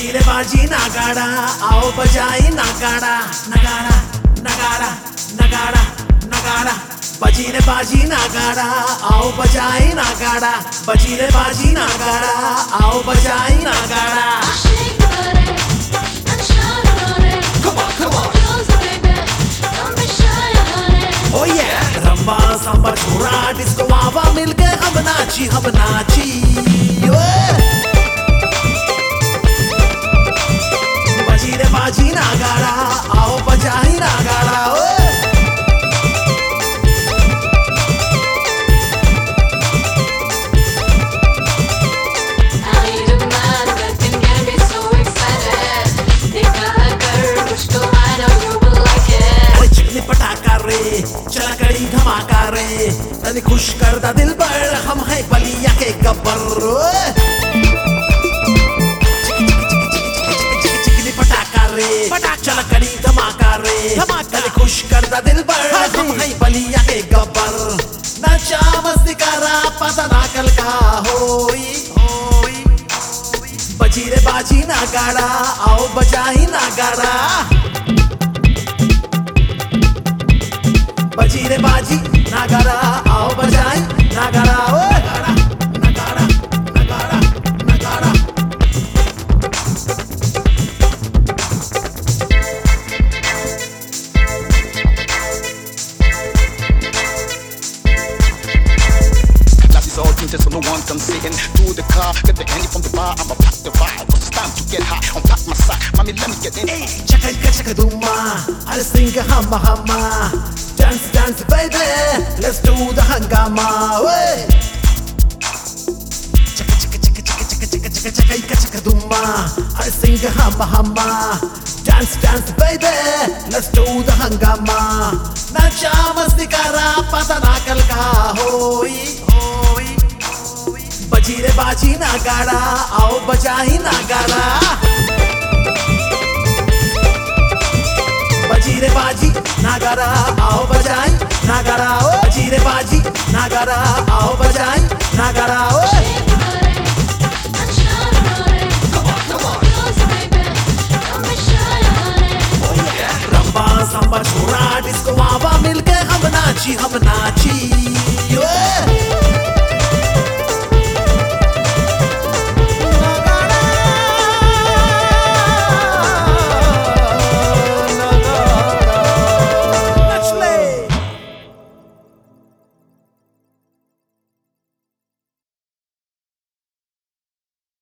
बजी रे बाजी नागाड़ा, आओ बजाई नागाड़ा, नगाड़ा नगाड़ा नगाड़ा नगाड़ा। बजी रे बाजी नागाड़ा, आओ बजाई नागाड़ा, बजी रे बाजी नागाड़ा, आओ बजाई नागाड़ा। Oh yeah, रंबा सांबा छोरा डिस्को वावा मिलके हम नाची बजी रे बाजी नागाड़ा, आओ बजाई नागाड़ा। चला कड़ी धमाका रे, तनी खुश कर दा दिल पर, हम है बलिया के गब्बर। चिकनी पटाखा रे, चला कड़ी धमाका रे, तनी खुश कर दा दिल पर, हम है बलिया के गब्बर। नचा मस्ती करा पता ना कल का होई। बजी रे बाजी नागाड़ा, आओ बजाई नागाड़ा। बजी रे बाजी नागाड़ा, आओ बजाई नागाड़ा। नगाड़ा नगाड़ा नगाड़ा नगाड़ा। Life is all tinted so no one can see in. To the car, get the handy from the bar, I'ma pack the vibe, cause it's time to get high. Unpack my sack, mommy let me get in. Hey, chaka duma, I'll sing a humma humma. Dance, dance, baby, let's do the hangama. Chaka duma, I'll sing a humma humma. Dance, dance, baby, let's do the hangama. Nacha masti kara pata na kal ka hoi. बजी रे बाजी नागाड़ा, आओ बजाई नागाड़ा। बजी रे बाजी नागाड़ा, आओ बजाई नागाड़ा। बजी रे बाजी नागाड़ा, आओ बजाई नागाड़ा। रंबा सांबा छोरा डिस्को वावा मिलके हम नाची